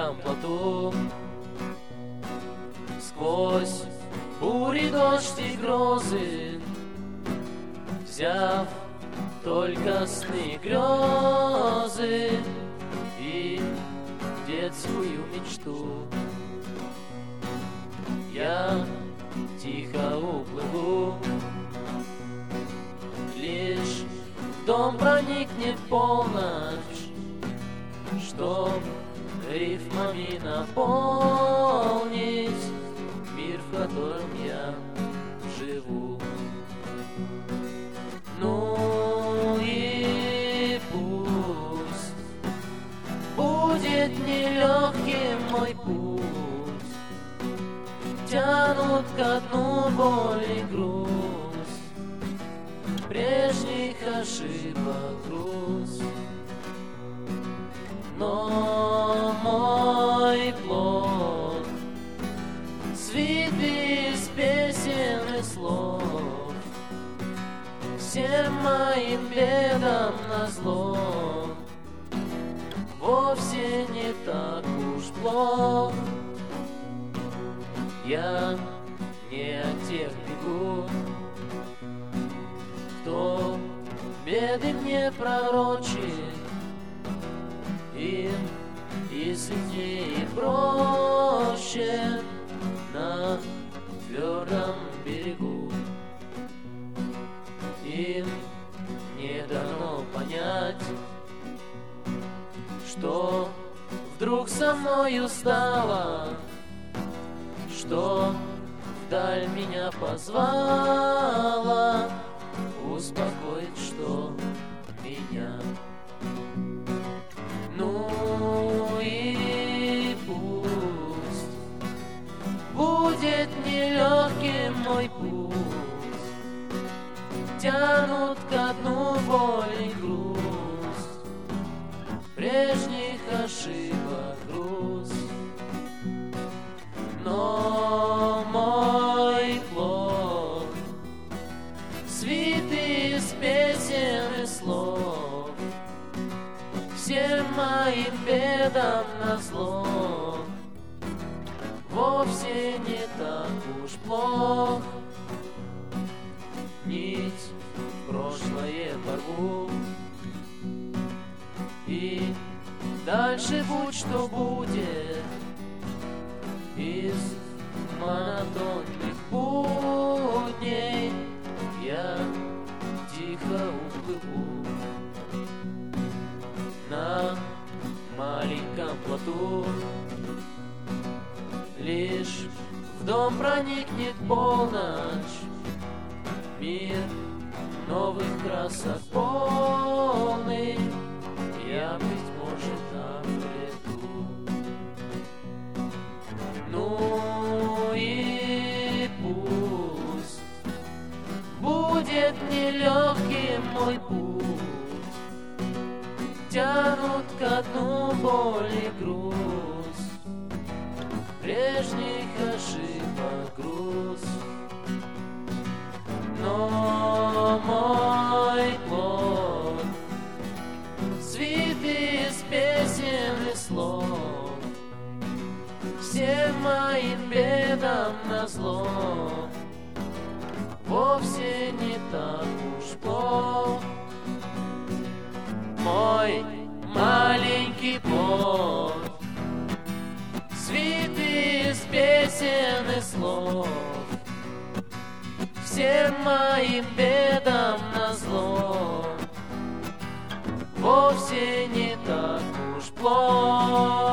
маленьком плоту. Сквозь бури, дождь и грозы, взяв только сны и грезы и детскую мечту, я тихо уплыву. Лишь в дом проникнет полночь, чтоб рифмами наполнить мир, в котором я живу. Ну и пусть будет нелегким мой путь, тянут ко дну боль и грусть, прежних ошибок груз. Но мой плод свит из песен и слов, всем моим бедам назло, вовсе не так уж плох. Я не от тех бегу, кто беды мне пророчит, им и светлее, и проще на твердом берегу. Им не дано понять, что вдруг со мною стало, что вдаль меня позвала, успокоит, что меня. Ну и пусть будет нелегким мой путь, тянут ко дну боль и грусть, прежних ошибок груз. Но мой плод свит из песен и слов, всем моим бедам назло, вовсе не так уж плох. Нить в прошлое порву, и дальше будь что будет, из монотонных будней я тихо уплыву. На маленьком плоту лишь в дом проникнет полночь, мир новых красок полный, я, быть может, обрету. Ну и пусть будет нелегким мой путь, тянут ко дну боль и грусть, прежних ошибок груз. Но мой плод свит из песен и слов, всем моим бедам назло, вовсе не так уж плох. Мой маленький плод свит из песен и слов, всем моим бедам назло, вовсе не так уж плох.